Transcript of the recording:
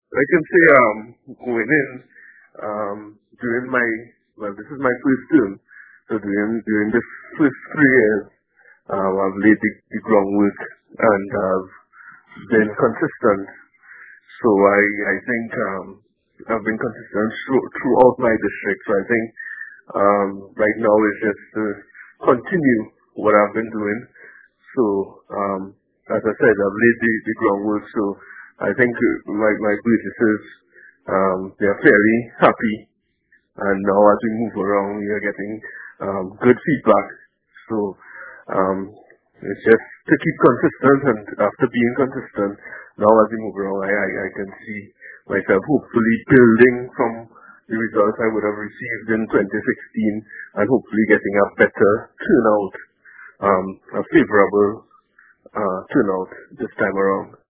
I can say going in during my this is my first term. So during the first 3 years, I've laid the groundwork and have been consistent. So I think I've been consistent throughout my district. So I think right now is just to continue what I've been doing. So as I said, I've laid the groundwork. So I think my purchasers they are fairly happy. And now as we move around, we are getting good feedback. So um, it's just to keep consistent, and after being consistent, now as we move around, I can see myself hopefully building from the results I would have received in 2016, and hopefully getting a better turnout, a favorable turnout this time around.